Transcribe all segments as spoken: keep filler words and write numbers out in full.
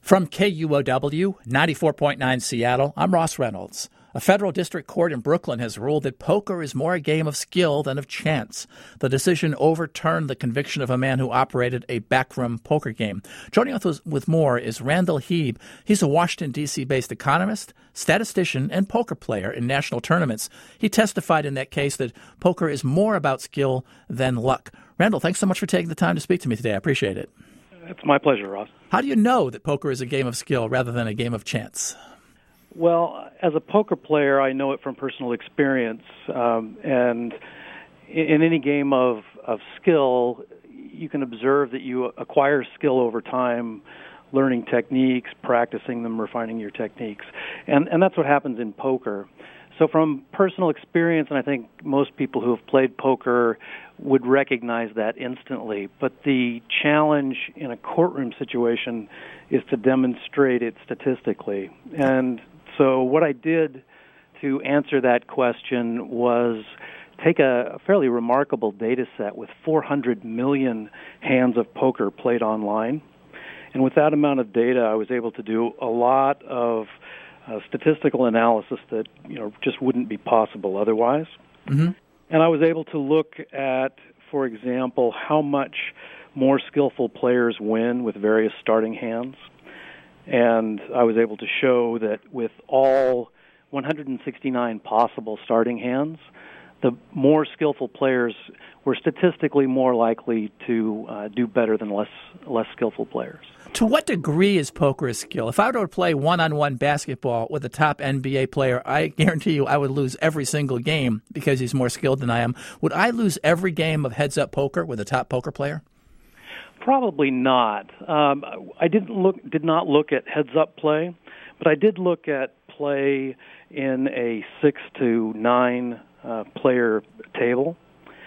From K U O W, ninety-four point nine Seattle, I'm Ross Reynolds. A federal district court in Brooklyn has ruled that poker is more a game of skill than of chance. The decision overturned the conviction of a man who operated a backroom poker game. Joining us with more is Randall Heeb. He's a Washington, D C-based economist, statistician, and poker player in national tournaments. He testified in that case that poker is more about skill than luck. Randall, thanks so much for taking the time to speak to me today. I appreciate it. It's my pleasure, Ross. How do you know that poker is a game of skill rather than a game of chance? Well, as a poker player, I know it from personal experience. Um, and in, in any game of, of skill, you can observe that you acquire skill over time, learning techniques, practicing them, refining your techniques. And, and that's what happens in poker. So from personal experience, and I think most people who have played poker would recognize that instantly, but the challenge in a courtroom situation is to demonstrate it statistically. And so what I did to answer that question was take a fairly remarkable data set with four hundred million hands of poker played online. And with that amount of data, I was able to do a lot of uh, statistical analysis that, you know, just wouldn't be possible otherwise. Mm-hmm. And I was able to look at, for example, how much more skillful players win with various starting hands. And I was able to show that with all one hundred sixty-nine possible starting hands, the more skillful players were statistically more likely to uh, do better than less less skillful players. To what degree is poker a skill? If I were to play one-on-one basketball with a top N B A player, I guarantee you I would lose every single game because he's more skilled than I am. Would I lose every game of heads-up poker with a top poker player? Probably not. Um, I didn't look, did not look at heads-up play, but I did look at play in a six to nine uh, player table.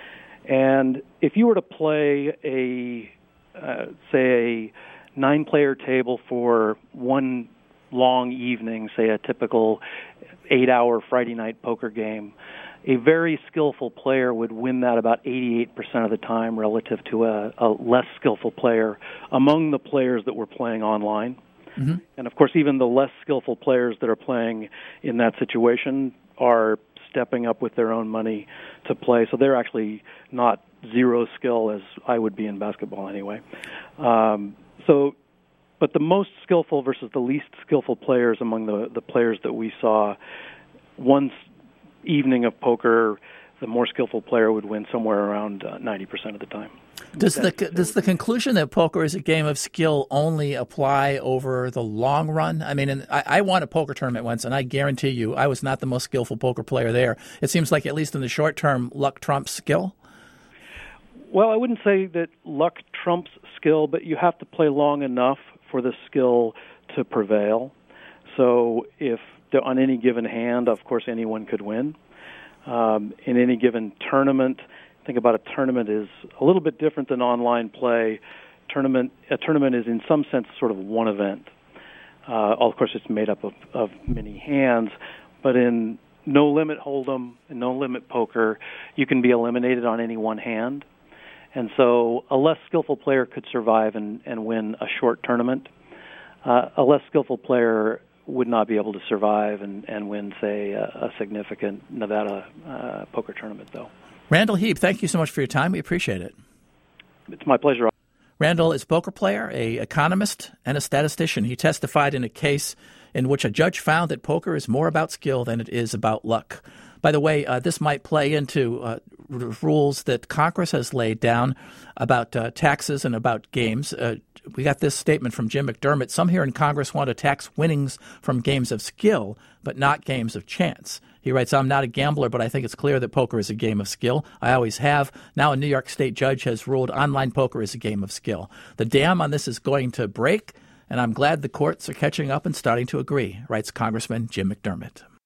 And if you were to play a, uh, say, a nine-player table for one long evening, say a typical eight-hour Friday night poker game, a very skillful player would win that about eighty-eight percent of the time relative to a, a less skillful player among the players that were playing online. Mm-hmm. And, of course, even the less skillful players that are playing in that situation are stepping up with their own money to play. So they're actually not zero skill as I would be in basketball anyway. Um, so, but the most skillful versus the least skillful players among the, the players that we saw, once evening of poker, the more skillful player would win somewhere around uh, ninety percent of the time. Does the does the conclusion that poker is a game of skill only apply over the long run? I mean, and I, I won a poker tournament once, and I guarantee you I was not the most skillful poker player there. It seems like, at least in the short term, luck trumps skill. Well, I wouldn't say that luck trumps skill, but you have to play long enough for the skill to prevail. So if on any given hand, of course, anyone could win. Um, in any given tournament, think about a tournament is a little bit different than online play. Tournament, a tournament is in some sense sort of one event. Uh, of course, it's made up of, of many hands, but in no limit hold'em and no limit poker, you can be eliminated on any one hand. And so a less skillful player could survive and, and win a short tournament. Uh, a less skillful player would not be able to survive and, and win, say, a, a significant Nevada uh, poker tournament, though. Randall Heeb, thank you so much for your time. We appreciate it. It's my pleasure. Randall is a poker player, a economist, and a statistician. He testified in a case in which a judge found that poker is more about skill than it is about luck. By the way, uh, this might play into uh, r- rules that Congress has laid down about uh, taxes and about games. Uh, we got this statement from Jim McDermott. Some here in Congress want to tax winnings from games of skill, but not games of chance. He writes, I'm not a gambler, but I think it's clear that poker is a game of skill. I always have. Now a New York State judge has ruled online poker is a game of skill. The dam on this is going to break, and I'm glad the courts are catching up and starting to agree, writes Congressman Jim McDermott.